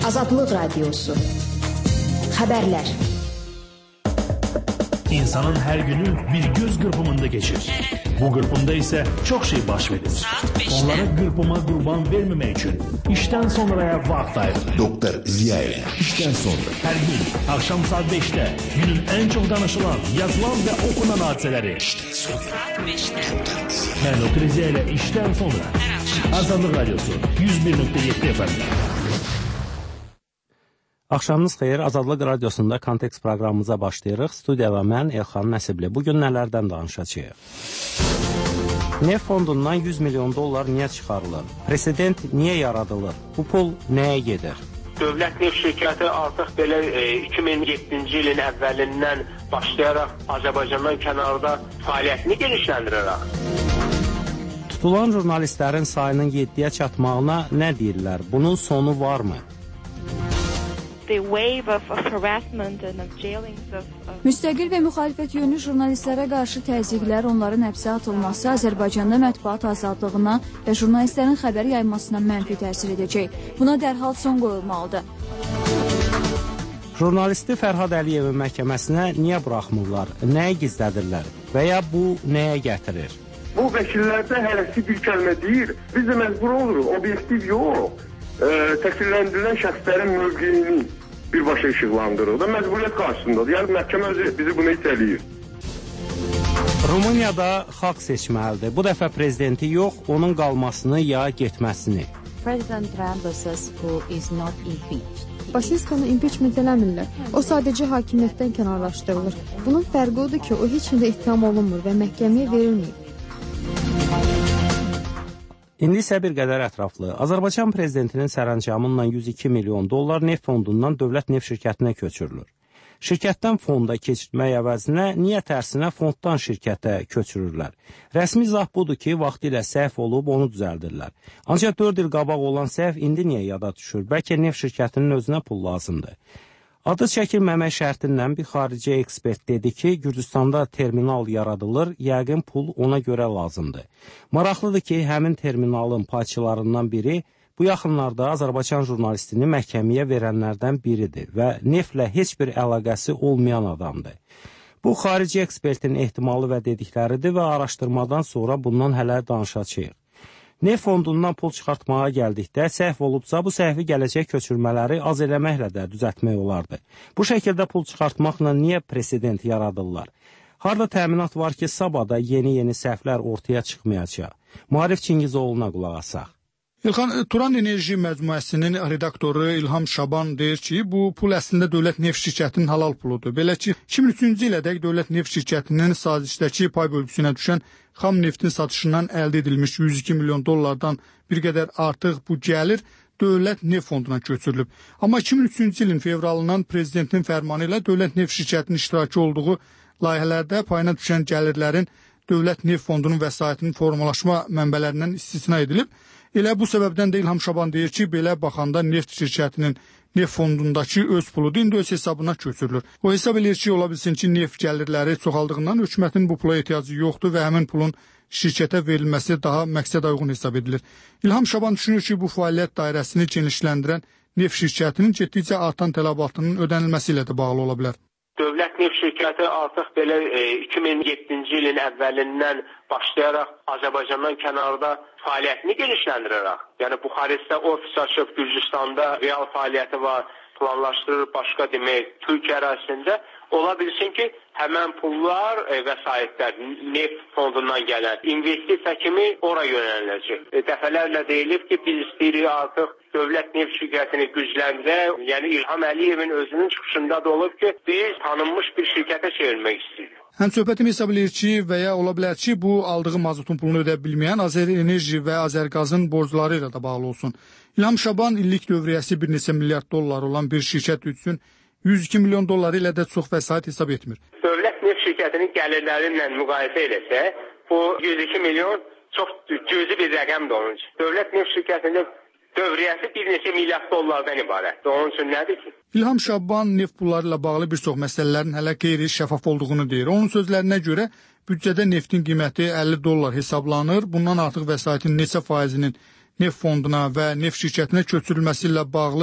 Azadlıq Radiosu. Xəbərlər. İnsanın hər günü bir göz qırpımında geçir. Bu qırpımda isə çox şey baş verir. Onlara qırpıma qurban verməmək üçün işdən sonraya vaxt ayırır. Doktor Ziya ilə işdən sonra. Hər gün axşam saat 5'te günün en çok danışılan, yazılan ve okunan hadisələri. Ben Doktor Ziya ilə işdən sonra. Azadlıq Radiosu 101.7 FM. Axşamınız xeyir, Azadlıq Radiosunda Kontekst proqramımıza başlayırıq. Studiyada mən Elxan Nəsibli. Bugün nələrdən danışacağıq? Neft fondundan 100 milyon dollar niyə çıxarılır? President niyə yaradılır? Bu pul nəyə gedir? Dövlət neft şirkəti artıq belə 2007-ci ilin əvvəlindən başlayaraq Azərbaycandan kənarda fəaliyyətini genişləndirərək. Tutulan jurnalistlərin sayının 7-yə çatmağına nə deyirlər? Bunun sonu varmı? Müstəqil və müxalifət yönlü jurnalistlərə qarşı təzyiqlər, onların həbsə atılması Azərbaycanda mətbuat azadlığına və jurnalistlərin xəbər yaymasına mənfi təsir edəcək. Buna dərhal son qoyulmalıdır. Jurnalisti Fərhad Əliyevin məhkəməsinə niyə buraxmırlar? Nəyə gizlədirlər? Və ya bu nəyə gətirir? Bu vəkillərdə hələsi bir kəlmə deyir. Biz də məcbur oluruq, obyektiv yox. Təqsirləndirilən şəxslərin mövqeyini birbaşa işıqlandırır da məcburiyyət qarşısındadır. Yəni məhkəmə bizi bunu itələyir. Rumuniyada xalq seçməlidir. Bu dəfə prezidenti yox, onun qalmasını ya getməsini. President Trump who is not impeached. Basiskanı impeachment eləmirlər. O sadəcə hakimiyyətdən kənarlaşdırılır. Bunun fərqi odur ki, o heç nədə ittiham olunmur və məhkəməyə verilməyib. İndi isə bir qədər ətraflı. Azərbaycan prezidentinin sərəncamınla 102 milyon dollar neft fondundan dövlət neft şirkətinə köçürülür. Şirkətdən fonda keçirmək əvəzinə niyə tərsinə fonddan şirkətə köçürürlər? Rəsmi izah budur ki, vaxtilə səhv olub onu düzəldirlər. Ancaq 4 il qabaq olan səhv indi niyə yada düşür? Bəlkə neft şirkətinin özünə pul lazımdır. Adı çəkilməmək şərtindən bir xarici ekspert dedi ki, Gürcüstanda terminal yaradılır, yəqin pul ona görə lazımdır. Maraqlıdır ki, həmin terminalın payçılarından biri bu yaxınlarda Azərbaycan jurnalistini məhkəməyə verənlərdən biridir və neftlə heç bir əlaqəsi olmayan adamdır. Bu, xarici ekspertin ehtimalı və dedikləridir və araşdırmadan sonra bundan hələ danışacağıq. Neft fondundan pul çıxartmağa gəldikdə səhv olubsa, bu səhvi gələcək köçürmələri az eləməklə də düzəltmək olardı. Bu şəkildə pul çıxartmaqla niyə president yaradırlar? Harda təminat var ki, sabahda yeni səhvlər ortaya çıxmayacaq? Maarif Çingizoğlu'na qulaq asaq. İlxan, Turan Enerji Məcmuəsinin redaktoru İlham Şaban deyir ki, bu pul əslində dövlət neft şirkətinin halal puludur. Belə ki, 2003-cü ilədək dövlət neft şirkətinin sazişdəki pay bölgüsünə düşən xam neftin satışından əldə edilmiş 102 milyon dollardan bir qədər artıq bu gəlir dövlət neft fonduna köçürülüb. Amma 2003-cü ilin fevralından prezidentin fərmanı ilə dövlət neft şirkətinin iştirakı olduğu layihələrdə payına düşən gəlirlərin dövlət neft fondunun vəsaitinin formalaşma mənbələrindən istisna edilib. Elə bu səbəbdən də İlham Şaban deyir ki, belə baxanda neft şirkətinin neft fondundakı öz puludur, indi öz hesabına köçürülür. O hesab edir ki, ola bilsin ki, neft gəlirləri çoxaldığından hökumətin bu pula ehtiyacı yoxdur və həmin pulun şirkətə verilməsi daha məqsədə uyğun hesab edilir. İlham Şaban düşünür ki, bu fəaliyyət dairəsini genişləndirən neft şirkətinin getdikcə artan tələbatının ödənilməsi ilə də bağlı ola bilər. Dövlət neft şirkəti artıq belə 2007-ci ilin əvvəlindən başlayaraq Azərbaycandan kənarda fəaliyyətini genişləndirərək. Yəni Buxarestdə ofis açıb, Gürcüstanda real fəaliyyəti var, planlaşdırır, başqa demək, Türkiyə ərazisində. Ola bilsin ki, həmən pullar, vəsaitlər, neft fondundan gələn investisiya kimi ora yönələcək. Dəfələrlə deyilib ki, biz istəyirik artıq dövlət neft şirkətini gücləndirək. Yəni İlham Əliyevin özünün çıxışında da olub ki, biz tanınmış bir şirkətə çevirmək istəyirik. Həmsöhbətim hesab edir ki, və ya ola bilər ki, bu aldığı mazotun pulunu ödə bilməyən Azər Enerji və Azərqazın borcları ilə də bağlı olsun. İlham Şaban illik dövriyyəsi bir neçə milyard dollar olan bir şirkət üçün 102 milyon dolları ilə də çox vəsait hesab etmir. Dövlət neft şirkətinin gəlirləri ilə müqayisə eləsək, bu 102 milyon çox cüzi bir rəqəmdir onun üçün. Dövlət neft şirkətinin dövriyyəsi bir neçə milyard dollardan ibarətdir. Onun üçün nədir ki? İlham Şaban neft pulları ilə bağlı bir çox məsələlərin hələ qeyri-şəffaf olduğunu deyir. Onun sözlərinə görə büdcədə neftin qiyməti 50 dollar hesablanır. Bundan artıq vəsaitin neçə faizinin neft fonduna və neft şirkətinə köçürülməsi ilə bağlı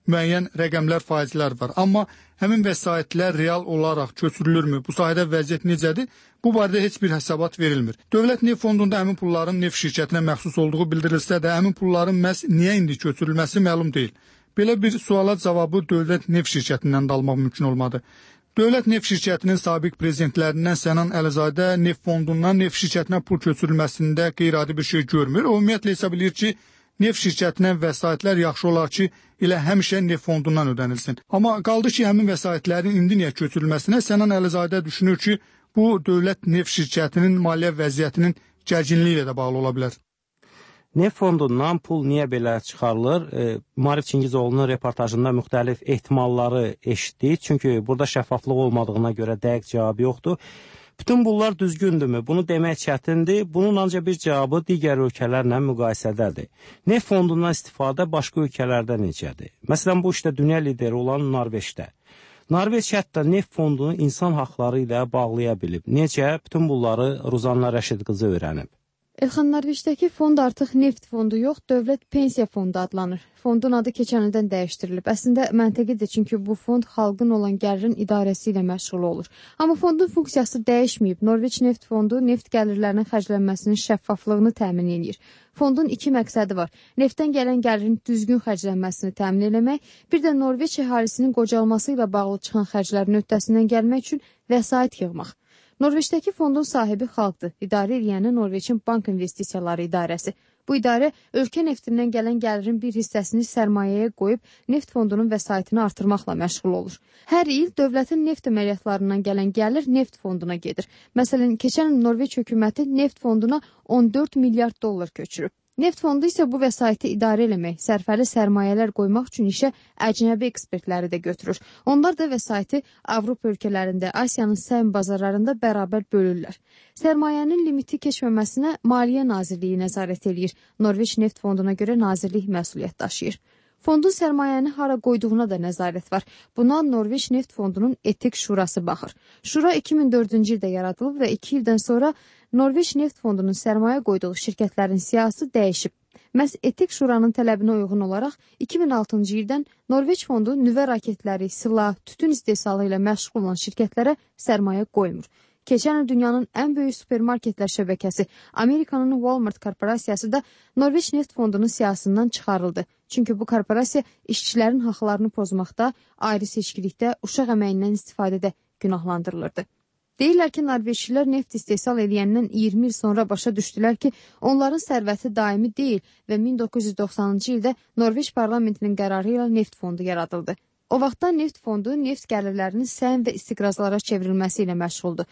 müəyyən rəqəmlər, faizlər var. Amma həmin vəsaitlər real olaraq köçürülürmü? Bu sahədə vəziyyət necədir? Bu barədə heç bir hesabat verilmir. Dövlət neft fondunda həmin pulların neft şirkətinə məxsus olduğu bildirilsə də, həmin pulların məhz niyə indi köçürülməsi məlum deyil. Belə bir suala cavabı dövlət neft şirkətindən də almaq mümkün olmadı. Dövlət neft şirkətinin sabiq prezidentlərindən Sənan Əlizadə neft fondundan neft şirkətinə pul köçürülməsində qeyri-adi bir şey görmür. O ümumiyyətlə hesab edir ki, neft şirkətinə vəsaitlər yaxşı olar ki, elə həmişə neft fondundan ödənilsin. Amma qaldı ki, həmin vəsaitlərin indi niyə köçürülməsinə Sənan Əlizadə düşünür ki, bu dövlət neft şirkətinin maliyyə vəziyyətinin gərginliyi ilə də bağlı ola bilər. Neft fondundan pul niyə belə çıxarılır? Maarif Çingizoğlu'nun reportajında müxtəlif ehtimalları eşitdik. Çünki burada şəffaflıq olmadığına görə dəqiq cavab yoxdur. Bütün bunlar düzgündürmü? Bunu demək çətindir. Bunun ancaq bir cavabı digər ölkələrlə müqayisədədir. Neft fondundan istifadə başqa ölkələrdə necədir? Məsələn, bu işdə dünya lideri olan Norveçdə. Norveç hətta neft fondunu insan haqları ilə bağlaya bilib. Necə? Bütün bunları Ruzanna Rəşid qızı öyrənib. Elxan, Norveçdəki fond artıq neft fondu yox, dövlət pensiya fondu adlanır. Fondun adı keçən ildən dəyişdirilib. Əslində məntiqidir, çünki bu fond xalqın olan gəlirin idarəsi ilə məşğul olur. Amma fondun funksiyası dəyişməyib. Norveç neft fondu neft gəlirlərinin xərclənməsinin şəffaflığını təmin edir. Fondun iki məqsədi var. Neftdən gələn gəlirin düzgün xərclənməsini təmin etmək, bir də Norveç əhalisinin qocalması ilə bağlı çıxan xərclərin öhdəsindən gəlmək üçün vəsait yığmaq. Norveçdəki fondun sahibi xalqdır. İdarə edəni Norveçin Bank İnvestisiyaları İdarəsi. Bu idarə ölkə neftindən gələn gəlirin bir hissəsini sərmayəyə qoyub neft fondunun vəsaitini artırmaqla məşğul olur. Hər il dövlətin neft əməliyyatlarından gələn gəlir neft fonduna gedir. Məsələn, keçən il Norveç hökuməti neft fonduna 14 milyard dollar köçürüb. Neft fondu isə bu vəsaiti idarə eləmək, sərfəli sərmayələr qoymaq üçün işə əcnəbi ekspertləri də götürür. Onlar da vəsaiti Avropa ölkələrində, Asiyanın səhm bazarlarında bərabər bölürlər. Sərmayənin limiti keçməməsinə Maliyyə Nazirliyi nəzarət edir. Norveç neft fonduna görə nazirlik məsuliyyət daşıyır. Fondun sərmayəni hara qoyduğuna da nəzarət var. Buna Norveç neft fondunun etik şurası baxır. Şura 2004-cü ildə yaradılıb və 2 ildən sonra Norveç neft fondunun sərmayə qoyduğu şirkətlərin siyahısı dəyişib. Məhz etik şuranın tələbinə uyğun olaraq 2006-cı ildən Norveç fondu nüvə raketləri, silah, tütün istehsalı ilə məşğul olan şirkətlərə sərmayə qoymur. Keçən il dünyanın ən böyük supermarketlər şəbəkəsi Amerikanın Walmart korporasiyası da Norveç neft fondunun siyahısından çıxarıldı. Çünki bu korporasiya işçilərin haqlarını pozmaqda, ayrı seçkilikdə, uşaq əməyindən istifadədə günahlandırılırdı. Deyirlər ki, Norveçlilər neft istehsal edəndən 20 il sonra başa düşdülər ki, onların sərvəti daimi deyil və 1990-cı ildə Norveç parlamentinin qərarı ilə neft fondu yaradıldı. O vaxtdan neft fondu neft gəlirlərinin səhm və istiqrazlara çevrilməsi ilə məşğuldur.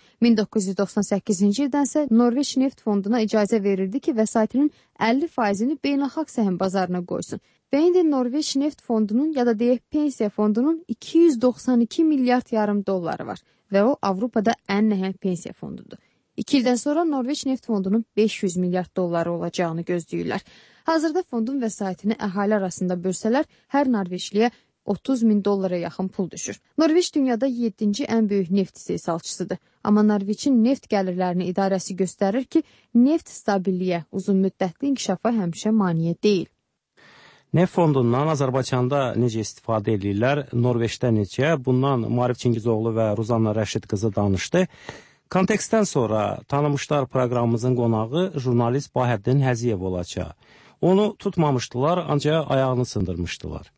1998-ci ildənsə Norveç neft fonduna icazə verildi ki, vəsaitinin 50%-ni beynəlxalq səhm bazarına qoysun. Və indi Norveç neft fondunun ya da deyək pensiya fondunun 292 milyard yarım dolları var və o Avropada ən nəhəng pensiya fondudur. 2 ildən sonra Norveç neft fondunun 500 milyard dolları olacağını gözləyirlər. Hazırda fondun vəsaitini əhali arasında bölsələr, hər Norveçliyə 30 min dollara yaxın pul düşür. Norveç dünyada 7-ci ən böyük neft istehsalçısıdır. Amma Norveçin neft gəlirlərini idarəsi göstərir ki, neft stabilliyə, uzun müddətli inkişafa həmişə maneə deyil. Neft fondundan Azərbaycanda necə istifadə edirlər, Norveçdə necə? Bundan Maarif Çingizoğlu və Ruzanna Rəşid qızı danışdı. Kontekstdən sonra tanımışlar proqramımızın qonağı jurnalist Bahəddin Həziyev olacaq. Onu tutmamışdılar, ancaq ayağını sındırmışdılar.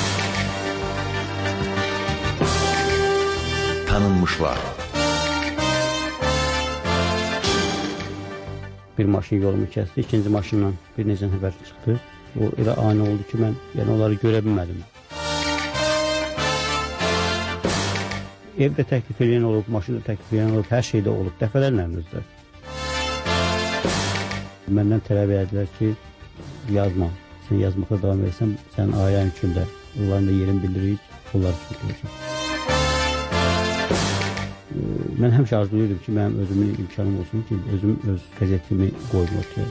Tanınmışlar. Bir maşın yolumu kəsdi, ikinci maşından bir necə nəfər çıxdı. O elə ani oldu ki, mən onları görə bilmədim. Evdə təklif edən olub, maşında təklif edən olub, hər şeydə olub, dəfələrlə özdə. Məndən tələb edilər ki, yazma. Sən yazmaqda davam edirsən, sən ailən üçün də, onların da yerini bildiririk, onlar üçün deyəcək. Mən həmişə arzulayırdım ki, mənim özümün imkanım olsun ki, özüm öz qəzetimi qoyum ortaya.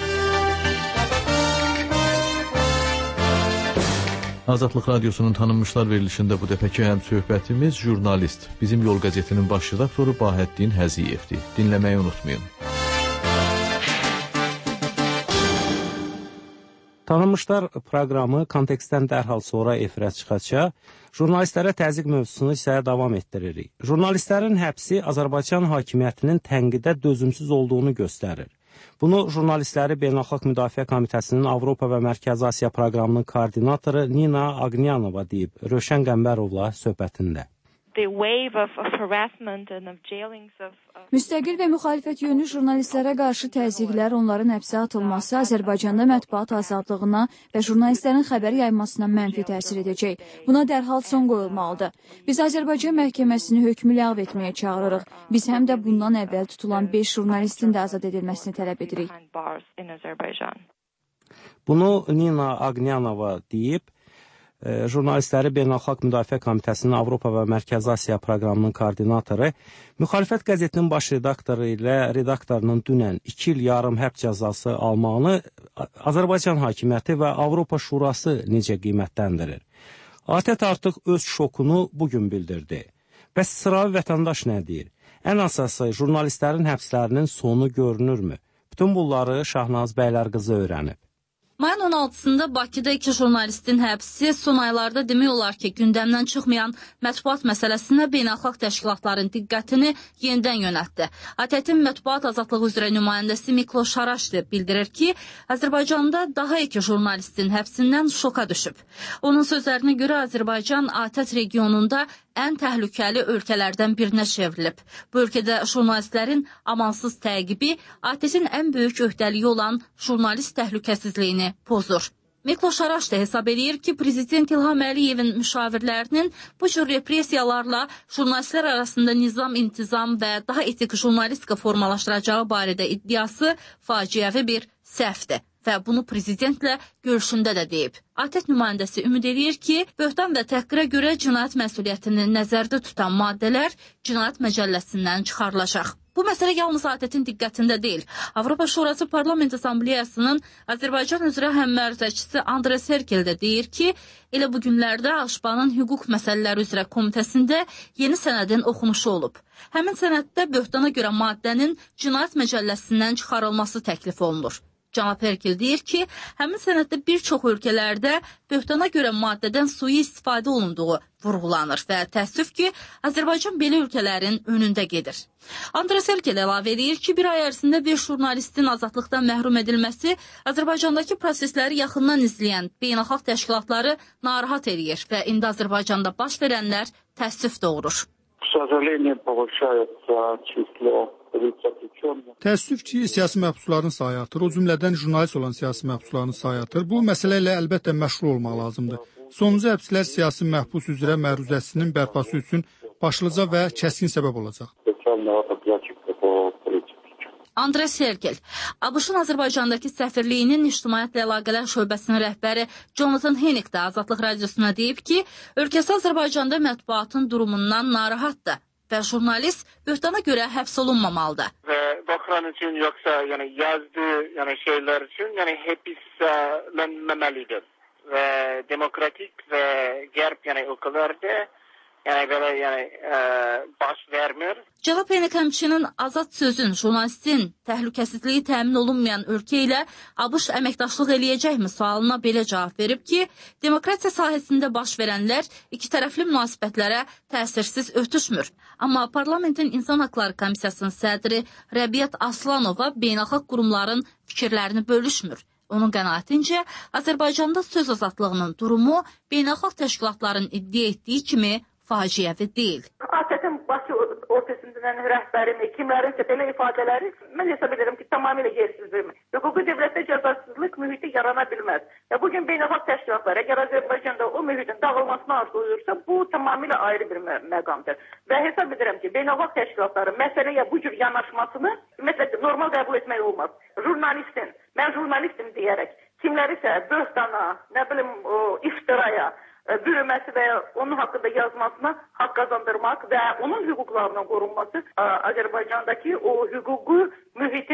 Azadlıq Radiosunun tanınmışlar verilişində bu dəfəki həm söhbətimiz jurnalist, bizim Yol qəzetinin baş redaktoru Bahəddin Həziyevdir. Dinləməyi unutmayın. Tanınmışlar proqramı kontekstdən dərhal sonra efirə çıxacaq. Jurnalistlərə təzyiq mövzusunu isə davam etdiririk. Jurnalistlərin həbsi Azərbaycan hakimiyyətinin tənqidə dözümsüz olduğunu göstərir. Bunu jurnalistləri Beynəlxalq Müdafiə Komitəsinin Avropa və Mərkəzi Asiya proqramının koordinatoru Nina Agnyanova deyib Rövşən Qəmbərovla söhbətində. Müstəqil və müxalifət yönlü jurnalistlərə qarşı təzyiqlər, onların həbsə atılması Azərbaycanda mətbuat azadlığına və jurnalistlərin xəbər yaymasına mənfi təsir edəcək. Buna dərhal son qoyulmalıdır. Biz Azərbaycan məhkəməsini hökmü ləğv etməyə çağırırıq. Biz həm də bundan əvvəl tutulan 5 jurnalistin də azad edilməsini tələb edirik. Bunu Nina Agnyanova deyib. Jurnalistləri Beynəlxalq Müdafiə Komitəsinin Avropa və Mərkəzi Asiya proqramının koordinatoru, müxalifət qəzetinin baş redaktoru ilə redaktorunun dünən 2 il yarım həbs cəzası almağını Azərbaycan hakimiyyəti və Avropa Şurası necə qiymətdəndirir? ATƏT artıq öz şokunu bugün bildirdi. Bəs sıravi vətəndaş nə deyir? Ən əsası jurnalistlərin həbslərinin sonu görünürmü? Bütün bunları Şahnaz Bəylərqızı öyrənib. Mayın 16-sında Bakıda 2 jurnalistin həbsi son aylarda demək olar ki, gündəmdən çıxmayan mətbuat məsələsinə beynəlxalq təşkilatların diqqətini yenidən yönəltdi. ATƏT-in mətbuat azadlığı üzrə nümayəndəsi Mikloş Haraşdi bildirir ki, Azərbaycanda daha 2 jurnalistin həbsindən şoka düşüb. Onun sözlərinə görə Azərbaycan ATƏT regionunda ən təhlükəli ölkələrdən birinə çevrilib. Bu ölkədə jurnalistlərin amansız təqibi ATƏT-in ən böyük öhdəliyi olan jurnalist təhlükəsizliyini pozur. Mikloş Haraş da hesab edir ki, Prezident İlham Əliyevin müşavirlərinin bu cür repressiyalarla jurnalistlər arasında nizam-intizam və daha etik jurnalistika formalaşdıracağı barədə iddiası faciəvi bir səhvdir və bunu prezidentlə görüşündə də deyib. ATƏT nümayəndəsi ümid edir ki, böhtan və təhqirə görə cinayət məsuliyyətini nəzərdə tutan maddələr cinayət məcəlləsindən çıxarılacaq. Bu məsələ yalnız ATƏT-in diqqətində deyil. Avropa Şurası Parlament Assambleyasının Azərbaycan üzrə həmməruzəçisi Andres Herkel də deyir ki, elə bu günlərdə AŞPA-nın hüquq məsələləri üzrə komitəsində yeni sənədin oxunuşu olub. Həmin sənəddə böhtana görə maddənin cinayət məcəlləsindən çıxarılması təklif olunur. Cənab Herkel deyir ki, həmin sənəddə bir çox ölkələrdə böhtana görə maddədən sui istifadə olunduğu vurğulanır və təəssüf ki, Azərbaycan belə ölkələrin önündə gedir. Andres Herkel əlavə edir ki, bir ay ərzində bir jurnalistin azadlıqdan məhrum edilməsi Azərbaycandakı prosesləri yaxından izləyən beynəlxalq təşkilatları narahat edir və indi Azərbaycanda baş verənlər təəssüf doğurur. Təəssüf ki, siyasi məhbusların sayı artır, o cümlədən jurnalist olan siyasi məhbusların sayı artır. Bu məsələ ilə əlbəttə məşğul olmaq lazımdır. Sonuncu həbslər siyasi məhbus üzrə məruzəsinin bərpası üçün başlıca və kəskin səbəb olacaq. Andres Herkel, ABŞ-ın Azərbaycandakı səfirliyinin İctimaiyyətlə Əlaqələr şöbəsinin rəhbəri Jonathan Hennick də Azadlıq Radiosuna deyib ki, ölkəsi Azərbaycanda mətbuatın durumundan narahatdır və jurnalist böhtana görə həbs olunmamalıdır. Və Baxran üçün yoxsa yazdığı şeylər üçün həbslənməməlidir. Və demokratik və qərb ölkələrdə baş vermir. Cənab Hennick həmçinin azad sözün, jurnalistin təhlükəsizliyi təmin olunmayan ölkə ilə ABŞ əməkdaşlıq eləyəcəkmi sualına belə cavab verib ki, demokratiya sahəsində baş verənlər iki tərəfli münasibətlərə təsirsiz ötüşmür. Amma Parlamentin İnsan Haqları Komissiyasının sədri Rəbiyyət Aslanova beynəlxalq qurumların fikirlərini bölüşmür. Onun qənaətincə, Azərbaycanda söz azadlığının durumu beynəlxalq təşkilatların iddia etdiyi kimi faciəvi deyil. ATƏT-in Bakı ofisindən rəhbərini, kimlərinsə belə ifadələri mən hesab edirəm ki, tamamilə yersizdir. Hüquqi dövlətdə cəzasızlıq mühiti yarana bilməz. Bugün beynəlxalq təşkilatlar əgər Azərbaycanda o mühitin dağılmasını arzulayırsa, bu tamamilə ayrı bir məqamdır. Və hesab edirəm ki, beynəlxalq təşkilatların məsələyə bu cür yanaşmasını normal qəbul etmək olmaz. Jurnalistin, mən jurnalistim deyərək, kimlərisə böhtana, iftiraya, bürüməsi və onun haqqında yazmasına haqq qazandırmaq və onun hüquqlarının qorunması Azərbaycandakı o hüquqi mühitin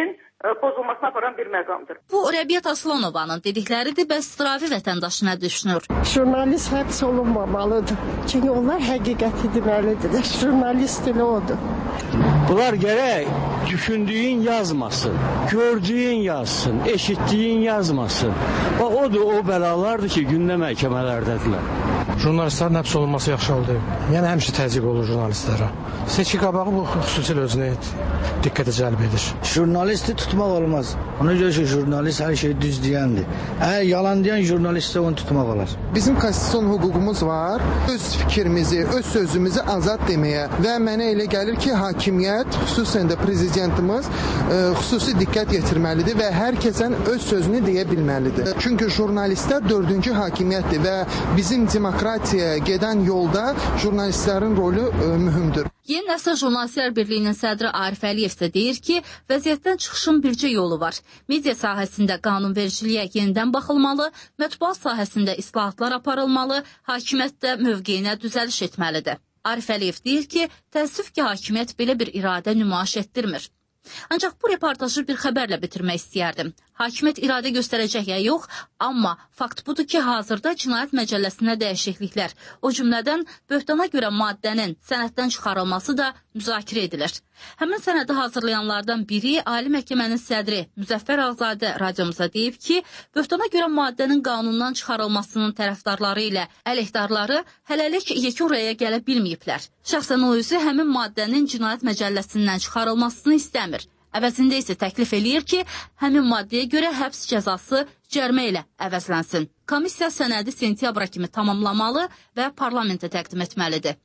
pozulmasına aparan bir məqamdır. Bu Rəbiyyət Aslanovanın dedikləridir, bəs sıravi vətəndaşı nə düşünür? Jurnalist həbs olunmamalıdır. Çünki onlar həqiqəti deməlidirlər. Jurnalist elə odur. Bunlar gərək düşündüyün yazmasın, gördüyün yazsın, eşitdiyin yazmasın. Bax, odur o bəlalardır ki, gündə məhkəmələrdədirlər. Jurnalistlərin həbs olunması yaxşı oldu. Yəni həmişə təzyiq olur jurnalistlərə. Seçki qabağı bu xüsusilə özünə diqqətə cəlb edir. Jurnalisti tutmaq olmaz. Ona görə ki, jurnalist hər şeyi düz deyəndir. Əgər yalan deyən jurnalistə onu tutmaq olar. Bizim konstitusiyon hüququmuz var. Öz fikrimizi, öz sözümüzü azad deməyə və mənə elə gəlir ki, hakimiyyət, xüsusən də prezidentimiz xüsusi diqqət yetirməlidir və hər kəsən öz sözünü deyə bilməlidir. Çünki jurnalistlər dördüncü hakimiyyətdir və bizim demokratiyaya gedən yolda jurnalistlərin rolü mühümdür. Yeni Nəsil Jurnalistlər Birliyinin sədri Arif Əliyev isə deyir ki, vəziyyətdən çıxışın bircə yolu var. Media sahəsində qanunvericiliyə yenidən baxılmalı, mətbuat sahəsində islahatlar aparılmalı, hakimiyyət də mövqeyinə düzəliş etməlidir. Arif Əliyev deyir ki, təəssüf ki, hakimiyyət belə bir iradə nümayiş etdirmir. Ancaq bu reportajı bir xəbərlə bitirmək istəyərdim. Hakimiyyət iradə göstərəcək ya yox, amma fakt budur ki, hazırda Cinayət Məcəlləsinə dəyişikliklər, o cümlədən böhtana görə maddənin sənəddən çıxarılması da müzakirə edilir. Həmin sənədi hazırlayanlardan biri Ali Məhkəmənin sədri Müzəffər Ağzadə radiomuza deyib ki, böhtana görə maddənin qanundan çıxarılmasının tərəfdarları ilə əleyhdarları hələlik yekun rəyə gələ bilməyiblər. Şəxsən o özü həmin maddənin Cinayət Məcəlləsindən çıxarılmasını istəmir. Əvəzində isə təklif eləyir ki, həmin maddəyə görə həbs cəzası cərimə ilə əvəzlənsin. Komissiya sənədi sentyabra kimi tamamlamalı və parlamentə təqdim etməlidir.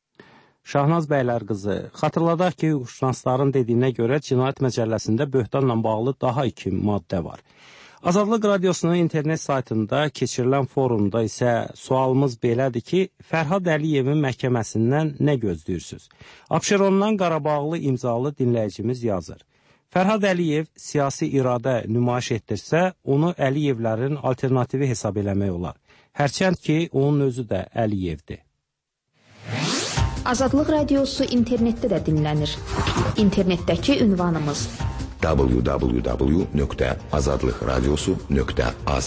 Şahnaz bəylər qızı, xatırladaq ki, hüquqşünasların dediyinə görə Cinayət Məcəlləsində böhtanla bağlı daha 2 maddə var. Azadlıq Radiosunun internet saytında keçirilən forumda isə sualımız belədir ki, Fərhad Əliyevin məhkəməsindən nə gözləyirsiniz? Abşerondan Qarabağlı imzalı dinləyicimiz yazır. Fərhad Əliyev siyasi iradə nümayiş etdirsə, onu Əliyevlərin alternativi hesab eləmək olar. Hərçənd ki, onun özü də Əliyevdir. Azadlıq Radiosu internetdə də dinlənir. İnternetdəki ünvanımız www.azadlıqradiosu.az.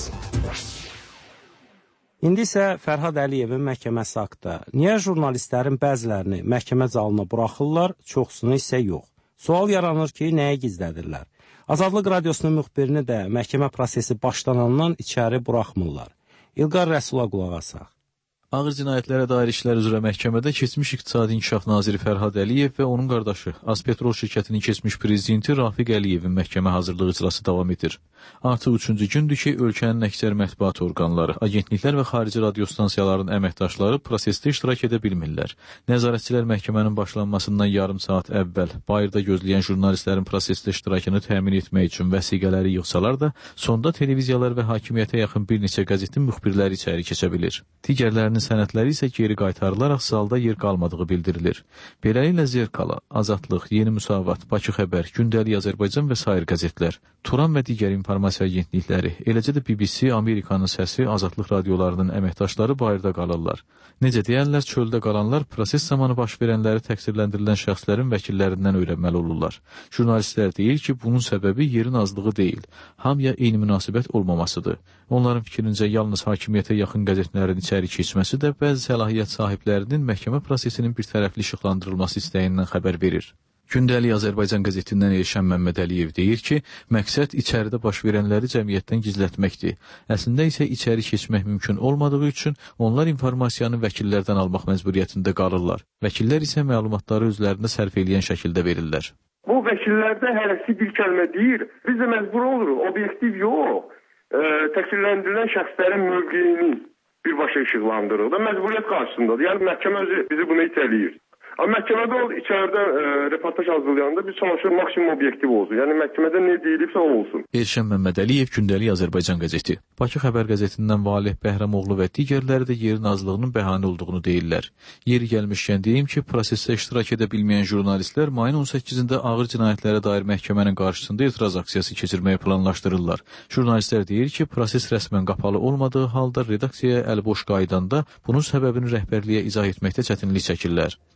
İndi isə Fərhad Əliyevin məhkəməsi haqda. Niyə jurnalistlərin bəzilərini məhkəmə zalına buraxırlar, çoxsunu isə yox? Sual yaranır ki, nəyə gizlədirlər? Azadlıq Radiosunun müxbirini də məhkəmə prosesi başlanandan içəri buraxmırlar. İlqar Rəsula qulaq asaq. Ağır cinayətlərə dair işlər üzrə məhkəmədə keçmiş İqtisadi İnkişaf naziri Fərhad Əliyev və onun qardaşı Azpetrol şirkətinin keçmiş prezidenti Rafiq Əliyevin məhkəmə hazırlığı icrası davam edir. Artıq 3-cü gündür ki, ölkənin əksər mətbuat orqanları, agentliklər və xarici radiostansiyaların əməkdaşları prosesdə iştirak edə bilmirlər. Nəzarətçilər məhkəmənin başlanmasından yarım saat əvvəl bayırda gözləyən jurnalistlərin prosesdə iştirakını təmin etmək üçün vəsiqələri yığsalar da, sonda televiziyalar və hakimiyyətə yaxın bir neçə qəzetin müxbirləri içəri keçə bilir. Digərlərinin sənədləri isə geri qaytarılaraq salda yer qalmadığı bildirilir. Beləliklə Zerkala, Azadlıq, Yeni Müsavat, Bakı Xəbər, Gündəlik Azərbaycan və sair qəzetlər, Turan və digər informasiya agentlikləri, eləcə də BBC, Amerikanın səsi, Azadlıq radiolarının əməkdaşları bayırda qalırlar. Necə deyərlər, çöldə qalanlar proses zamanı baş verənləri təqsirləndirilən şəxslərin vəkillərindən öyrənməli olurlar. Jurnalistlər deyir ki, bunun səbəbi yerin azlığı deyil, hamıya eyni münasibət olmamasıdır. Onların fikrincə yalnız hakimiyyətə yaxın qəzetlərin içəri keçməsi də bəzi səlahiyyət sahiblərinin məhkəmə prosesinin bir tərəfli işıqlandırılması istəyindən xəbər verir. Gündəlik Azərbaycan qəzetindən Elşən Məmməd Əliyev deyir ki, məqsəd içəridə baş verənləri cəmiyyətdən gizlətməkdir. Əslində isə içəri keçmək mümkün olmadığı üçün onlar informasiyanı vəkillərdən almaq məcburiyyətində qalırlar. Vəkillər isə məlumatları özlərində sərf eləyən şəkildə verirlər. Bu vəkillərdə hərəsi bir kəlmə deyir. Biz də məcbur oluruq, obyektiv yox. Təqsirləndirilən şəxslərin mövqeyini birbaşa işıqlandırır da məcburiyyət qarşısındadır. Yəni məhkəmə bizi bunu itələyir. Amma məhkəmədə içəridə reportaj hazırlayanda biz çalışır maksimum obyektiv olsun. Yəni məhkəmədə nə deyilibsə o olsun. Elşən Məmməd Əliyev, Gündəlik Azərbaycan qəzeti. Bakı Xəbər qəzetindən Valeh Bəhramoğlu və digərləri də yerin azlığının bəhanə olduğunu deyirlər. Yeri gəlmişkən deyim ki, prosesdə iştirak edə bilməyən jurnalistlər mayın 18-də ağır cinayətlərə dair məhkəmənin qarşısında etiraz aksiyası keçirməyi planlaşdırırlar. Jurnalistlər deyir ki, proses rəsmən qapalı olmadığı halda redaksiyaya əliboş qaydanda bunun səbəbini rəhbərliyə izah etməkdə çətinlik çəkirlər.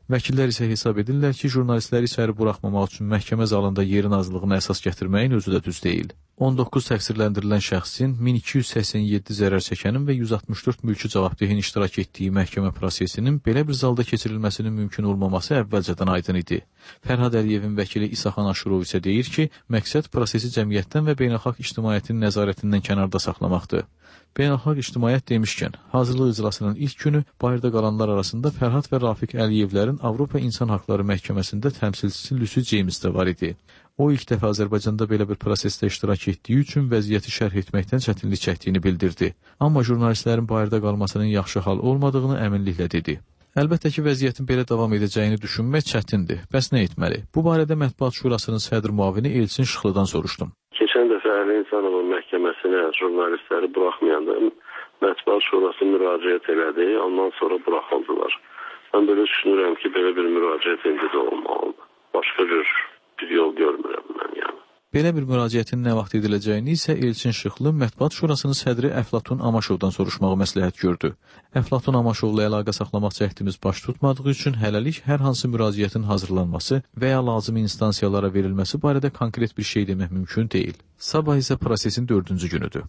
Vəkillər isə hesab edirlər ki, jurnalistləri içəri buraxmamaq üçün məhkəmə zalında yerin azlığına əsas gətirməyin özü də düz deyil. 19 təqsirləndirilən şəxsin, 1287 zərər çəkənin və 164 mülki cavabdehin iştirak etdiyi məhkəmə prosesinin belə bir zalda keçirilməsinin mümkün olmaması əvvəlcədən aydın idi. Fərhad Əliyevin vəkili İsaxan Aşurov isə deyir ki, məqsəd prosesi cəmiyyətdən və beynəlxalq ictimaiyyətin nəzarətindən kənarda saxlamaqdır. Beynəlxalq ictimaiyyət demişkən, hazırlıq iclasının ilk günü bayırda qalanlar arasında Fərhad və Rafiq Əliyevlərin Avropa İnsan Haqları Məhkəməsində təmsilçisi Lucy James də var idi. O ilk dəfə Azərbaycanda belə bir prosesdə iştirak etdiyi üçün vəziyyəti şərh etməkdən çətinlik çəkdiyini bildirdi. Amma jurnalistlərin bayırda qalmasının yaxşı hal olmadığını əminliklə dedi. Əlbəttə ki, vəziyyətin belə davam edəcəyini düşünmək çətindir. Bəs nə etməli? Bu barədə Mətbuat Şurasının sədr müavini Elçin Şıxlıdan soruşdum. Keçən dəfə Əli İnsanovun məhkəməsinə jurnalistləri buraxmayanda Mətbuat Şurası müraciət elədi, ondan sonra buraxıldılar. Mən belə düşünürəm ki, belə bir müraciət indi də olmalıdır. Başqa bir yol görmürəm mən yəni. Belə bir müraciətin nə vaxt ediləcəyini isə Elçin Şıxlı Mətbuat Şurasının sədri Əflatun Amaşovdan soruşmağı məsləhət gördü. Əflatun Amaşovla əlaqə saxlamaq cəhdimiz baş tutmadığı üçün hələlik hər hansı müraciətin hazırlanması və ya lazımi instansiyalara verilməsi barədə konkret bir şey demək mümkün deyil. Sabah isə prosesin 4-cü günüdür.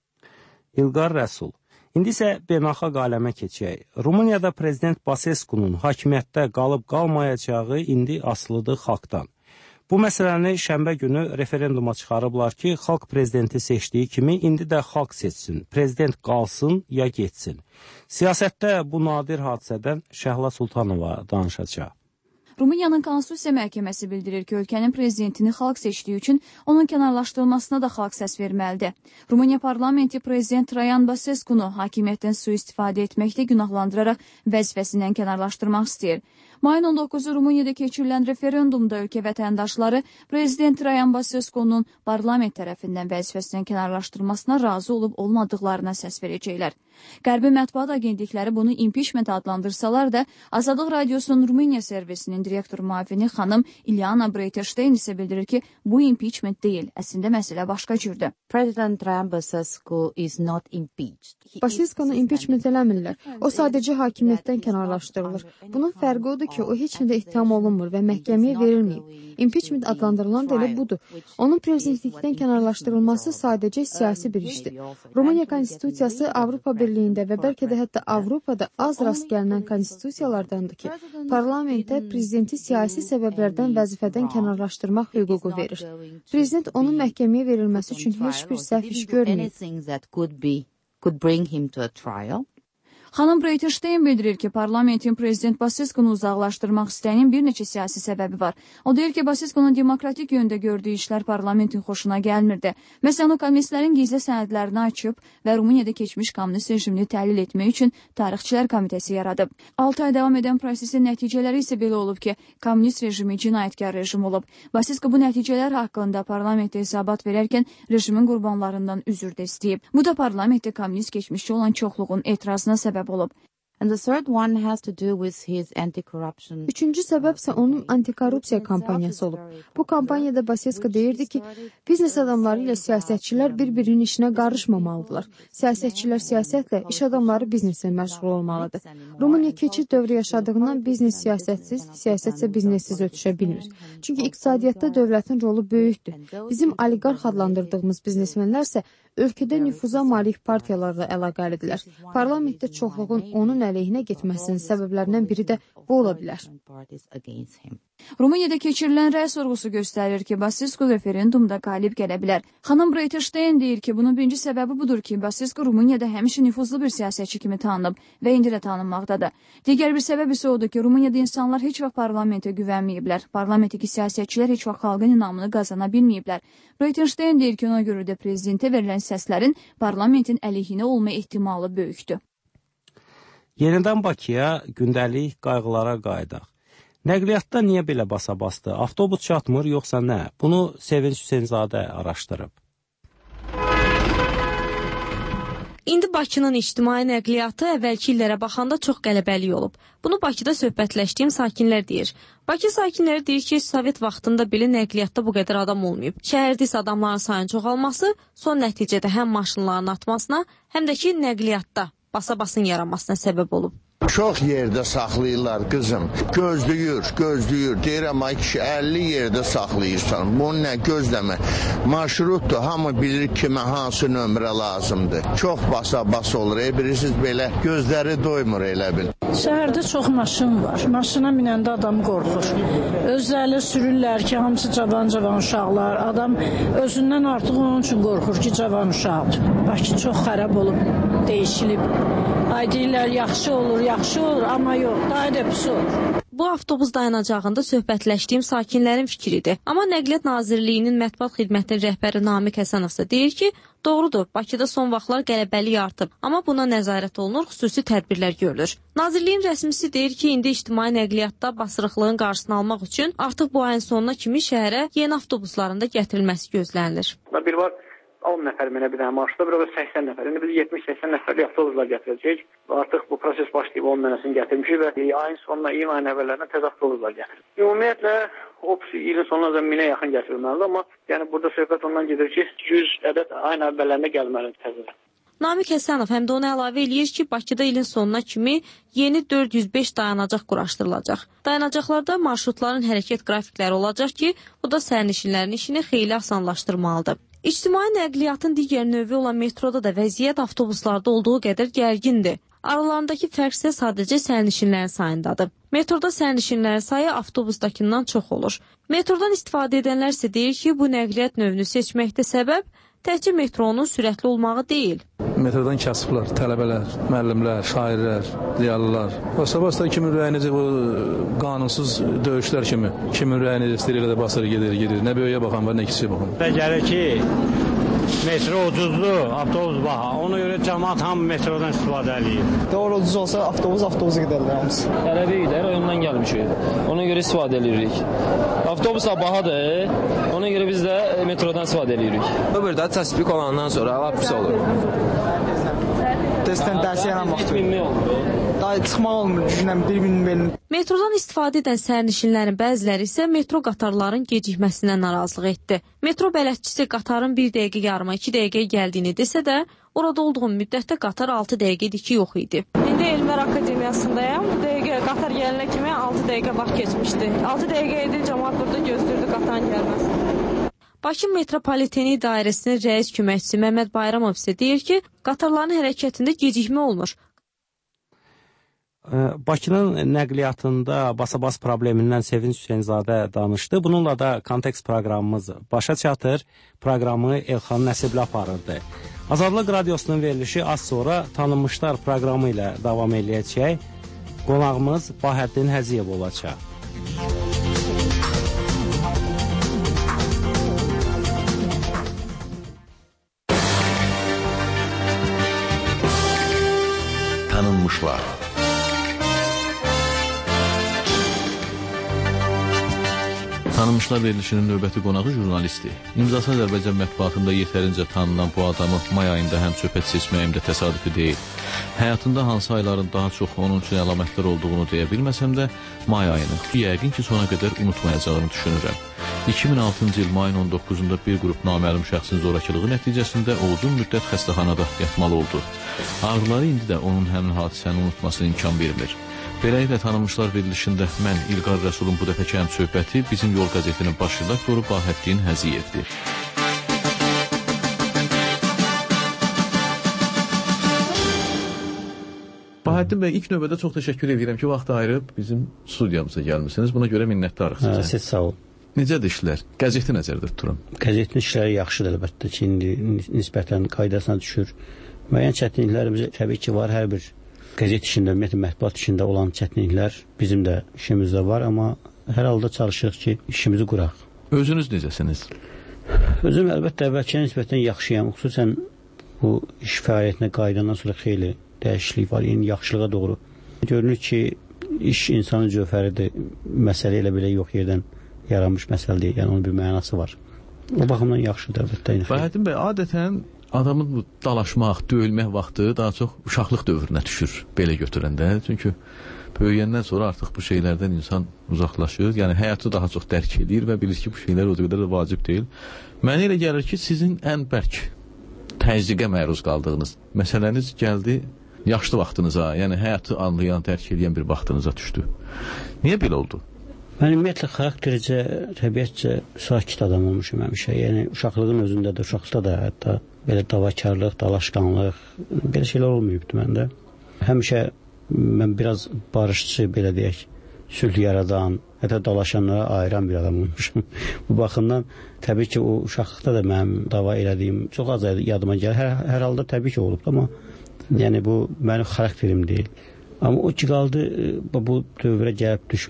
İlqar Rəsul. İndi isə beynəlxalq aləmə keçək. Rumuniyada prezident Basescu'nun hakimiyyətdə qalıb-qalmayacağı indi asılıdır xalqdan. Bu məsələni şənbə günü referenduma çıxarıblar ki, xalq prezidenti seçdiyi kimi indi də xalq seçsin, prezident qalsın ya getsin. Siyasətdə bu nadir hadisədən Şəhla Sultanova danışacaq. Rumıniyanın Konstitusiya Məhkəməsi bildirir ki, ölkənin prezidentini xalq seçdiyi üçün onun kənarlaşdırılmasına da xalq səs verməlidir. Rumıniya parlamenti prezident Traian Basescu-nu hakimiyyətdən sui-istifadə etməkdə günahlandıraraq vəzifəsindən kənarlaşdırmaq istəyir. Mayın 19-u Rumuniyada keçirilən referendumda ölkə vətəndaşları prezident Traian Basescu-nun parlament tərəfindən vəzifəsindən kənarlaşdırılmasına razı olub olmadıqlarına səs verəcəklər. Qərbi mətbuat agentlikləri bunu impeachment adlandırsalar da, Azadlıq Radiosunun Rumıniya servisinin direktor müavini xanım İlyana Breyterstein isə bildirir ki, bu impeachment deyil, əslində məsələ başqa cürdür. President Traian Basescu is not impeached. Basescu-nu impeachment eləmirlər. O sadəcə hakimiyyətdən kənarlaşdırılır. Bunun fərqi odur ki, o heç nədə ittiham olunmur və məhkəməyə verilməyib. Impeachment adlandırılan da elə budur. Onun prezidentlikdən kənarlaşdırılması sadəcə siyasi bir işdir. Rumıniya konstitusiyası Avropa Birliyində və bəlkə də hətta Avropada az rast gəlinən konstitusiyalardandır ki, parlamentə prezidenti siyasi səbəblərdən vəzifədən kənarlaşdırmaq hüququ verir. Prezident onun məhkəməyə verilməsi üçün heç bir səhv iş görməyib. Xanım Breyterstein bildirir ki, parlamentin prezident Basescu-nu uzaqlaşdırmaq istəyinin bir neçə siyasi səbəbi var. O deyir ki, Basescu-nun demokratik yöndə gördüyü işlər parlamentin xoşuna gəlmirdi. Məsələn, o kommunistlərin gizli sənədlərini açıb və Rumuniyada keçmiş kommunist rejimini təhlil etmək üçün Tarixçilər Komitəsi yaradıb. 6 ay davam edən prosesin nəticələri isə belə olub ki, kommunist rejimi cinayətkar rejim olub. Basescu bu nəticələr haqqında parlamentdə hesabat verərkən rejimin qurbanlarından üzr də istəyib. Bu da parlamentdə kommunist keçmişçi olan çoxluğun etirazına səbəb olub. Üçüncü səbəb isə onun antikorrupsiya kampaniyası olub. Bu kampaniyada Basescu deyirdi ki, biznes adamları ilə siyasətçilər bir-birinin işinə qarışmamalıdırlar. Siyasətçilər siyasətlə, iş adamları bizneslə məşğul olmalıdır. Rumıniya keçid dövrü yaşadığından biznes siyasətsiz, siyasətsə biznessiz ötüşə bilmir. Çünki iqtisadiyyatda dövlətin rolu böyükdür. Bizim oliqarx adlandırdığımız biznesmenlər isə ölkədə nüfuza malik partiyalarla əlaqəlidirlər. Parlamentdə çoxluğun onun əleyhinə getməsinin səbəblərindən biri də bu ola bilər. Rumuniyada keçirilən rəy sorğusu göstərir ki, Basescu referendumda qalib gələ bilər. Xanım Breyterstein deyir ki, bunun birinci səbəbi budur ki, Basescu Rumuniyada həmişə nüfuzlu bir siyasətçi kimi tanınıb və indi də tanınmaqdadır. Digər bir səbəb isə odur ki, Rumuniyada insanlar heç vaxt parlamentə güvənməyiblər. Parlamentdəki siyasətçilər heç vaxt xalqın inamını qazana bilməyiblər. Breyterstein deyir ki, ona görə də prezidentə verilən səslərin parlamentin əleyhinə olma ehtimalı böyükdür. Yenidən Bakıya gündəlik qayğılara qayıdaq. Nəqliyyatda niyə belə basa-bastı? Avtobus çatmır, yoxsa nə? Bunu Sevinç Hüseynzadə araşdırıb. İndi Bakının ictimai nəqliyyatı əvvəlki illərə baxanda çox qələbəli olub. Bunu Bakıda söhbətləşdiyim sakinlər deyir. Bakı sakinləri deyir ki, Sovet vaxtında belə nəqliyyatda bu qədər adam olmayıb. Şəhərdə isə adamların sayının çoxalması son nəticədə həm maşınların artmasına, həm də ki, nəqliyyatda basa-basın yaranmasına səbəb olub. Çox yerdə saxlayırlar qızım. Gözləyir. Deyirəm ay kişi 50 yerdə saxlayırsan. Bu nə gözləmə. Marşrutdur. Hamı bilir kimə hansı nömrə lazımdır. Çox basa-bas olur. Bilirsiniz belə gözləri doymur elə bil. Şəhərdə çox maşın var. Maşına minəndə adam qorxur. Özləri sürürlər ki, hamısı cavan uşaqlar. Adam özündən artıq onun üçün qorxur ki, cavan uşaqdır. Bakı çox xarab olub, dəyişilib. Ay deyirlər, yaxşı olur, amma yox, daha da pis olur. Bu avtobus dayanacağında söhbətləşdiyim sakinlərin fikridir. Amma Nəqliyyat Nazirliyinin mətbuat xidmətinin rəhbəri Namiq Həsənov isə deyir ki, doğrudur, Bakıda son vaxtlar qələbəlik artıb, amma buna nəzarət olunur, xüsusi tədbirlər görülür. Nazirliyin rəsmisi deyir ki, indi ictimai nəqliyyatda basırıqlığın qarşısını almaq üçün artıq bu ayın sonuna kimi şəhərə yeni avtobuslarında gətirilməsi gözlənilir. Bir var 10 nəfər mənə bir dənə marşda, bir o 80 nəfər. İndi biz 70-80 nəfərli avtobuslar gətirəcəyik. Artıq bu proses başlayıb 10 dənəsini gətirmişik və ayın sonuna, iyun ayın əvvəllərinə təzə avtobuslar gətirir. Ümumiyyətlə, ilin sonuna 1000-ə yaxın gətirilməlidir, amma yəni burada söhbət ondan gedir ki, 100 ədəd ayın əvvəllərində gəlməlidir təzədən. Namiq Həsənov həm də ona əlavə eləyir ki, Bakıda ilin sonuna kimi yeni 405 dayanacaq quraşdırılacaq. Dayanacaqlarda marşrutların hərəkət qrafikləri olacaq ki, bu da sərnişinlərin işini xeyli asanlaşdırmalıdır. İctimai nəqliyyatın digər növü olan metroda da vəziyyət avtobuslarda olduğu qədər gərgindir. Aralarındakı fərq isə sadəcə sərnişinlərin sayındadır. Metroda sərnişinlərin sayı avtobusdakından çox olur. Metrodan istifadə edənlər isə deyir ki, bu nəqliyyat növünü seçməkdə səbəb təkcə metronun sürətli olmağı deyil. Metrodan kasıblar, tələbələr, müəllimlər, şairlər, ziyalılar. Başda kimin ürəyinizi bu qanunsuz döyüşlər kimi, kimin ürəyinizi istəyir elə də basır, gedir. Nə böyüyə baxan var, nə kiçiyə baxan. Gəlir ki, metro ucuzdur, avtobus baha. Ona görə cəmaət hamı metrodan istifadə edir. Doğru ucuz olsa avtobusa gedərlər hamısı. Tələbəyik də, rayondan gəlmişik. Ona görə istifadə edirik. Avtobus da bahadır, ona görə biz də metrodan istifadə edirik. Burada təsbik olandan sonra lap pis olur. Testdən dərsə yanan vaxt daha çıxmaq olmur, düşünəm, bir gün benim. Metrodan istifadə edən sərnişinlərin bəziləri isə metro qatarların gecikməsindən narazılıq etdi. Metro bələdçisi qatarın 1 dəqiqə yarıma 2 dəqiqəyə gəldiyini desə də, orada olduğum müddətdə qatar 6 dəqiqə 2 yox idi. İndi Elmlər Akademiyasındayım. Bu dəqiqə qatar gələnə kimi 6 dəqiqə vaxt keçmişdi. 6 dəqiqə idi, cəmaət burada gözləyirdi qatarın gəlməsini. Bakı Metropoliteni İdarəsinin rəis köməkçisi Məmməd Bayramov isə deyir ki, qatarların hərəkətində gecikmə olmur. Bakının nəqliyyatında basa-bas problemindən Sevinç Hüseynzadə danışdı. Bununla da kontekst proqramımız başa çatır. Proqramı Elxan Nəsibli aparırdı. Azadlıq Radiosunun verilişi az sonra Tanınmışlar proqramı ilə davam edəcək. Qonağımız Bahəddin Həziyev olacaq. Tanınmışlar. Tanınmışlar verilişinin növbəti qonağı jurnalistdir. İmzası Azərbaycan mətbuatında yetərincə tanınan bu adamı may ayında həm söhbət seçməyim də təsadüfi deyil. Həyatında hansı ayların daha çox onun üçün əlamətlər olduğunu deyə bilməsəm də, may ayını yəqin ki, sona qədər unutmayacağını düşünürəm. 2006-cı il mayın 19-da bir qrup naməlum şəxsin zorakılığı nəticəsində uzun müddət xəstəxanada yatmalı oldu. Ağrıları indi də onun həmin hadisəni unutmasına imkan vermir. Beləliklə tanınmışlar verilişində mən İlqar Rəsulun bu dəfəki həm söhbəti bizim Yol qəzetinin baş redaktoru Bahəddin Həziyevdir. Bahəddin bəy, ilk növbədə çox təşəkkür edirəm ki, vaxt ayırıb bizim studiyamıza gəlmişsiniz. Buna görə minnətdarıq sizə. Siz sağ olun. Necədir işlər? Qəzeti nəzərdə tuturam. Qəzetin işləri yaxşıdır əlbəttə ki, indi nisbətən qaydasına düşür. Müəyyən çətinliklərimiz təbii ki var, hər bir qəzet işində, ümumiyyətlə mətbuat işində olan çətinliklər bizim də işimizdə var, amma hər halda çalışırıq ki, işimizi quraq. Özünüz necəsiniz? Özüm əlbəttə əvvəlkiyə nisbətən yaxşıyam, xüsusən bu iş fəaliyyətinə qayıdandan sonra xeyli dəyişiklik var, yəni yaxşılığa doğru. Görünür ki, iş insanın cövhəridir, məsələ elə belə yox yerdən yaranmış məsələ deyil, yəni onun bir mənası var. O baxımdan yaxşıdır əlbəttə. Bahəddin bəy, adətən adamın bu dalaşmaq, döyülmək vaxtı daha çox uşaqlıq dövrünə düşür, belə götürəndə. Çünki böyüyəndən sonra artıq bu şeylərdən insan uzaqlaşır, yəni həyatı daha çox dərk edir və bilir ki, bu şeylər o qədər də vacib deyil. Mənə elə gəlir ki, sizin ən bərk təzyiqə məruz qaldığınız məsələniz gəldi yaşlı vaxtınıza, yəni həyatı anlayan, dərk edən bir vaxtınıza düşdü. Niyə belə oldu? Mən ümumiyyətlə xaraktericə, təbiətcə sakit adam olmuşum həmişə. Yəni uşaqlığın özündə də, uşaqlıqda da hətta belə davakarlıq, dalaşqanlıq, belə şeylər olmayıbdı məndə. Həmişə mən biraz barışçı, belə deyək, sülh yaradan, hətta dalaşanlara ayıran bir adam olmuşum. Bu baxımdan təbii ki, o uşaqlıqda da mənim dava elədiyim çox az yadıma gəlir. Hər halda təbii ki, olubdu, amma yəni bu mənim xarakterim deyil. Amma o ki qaldı, bu dövrə gəlib düşmür.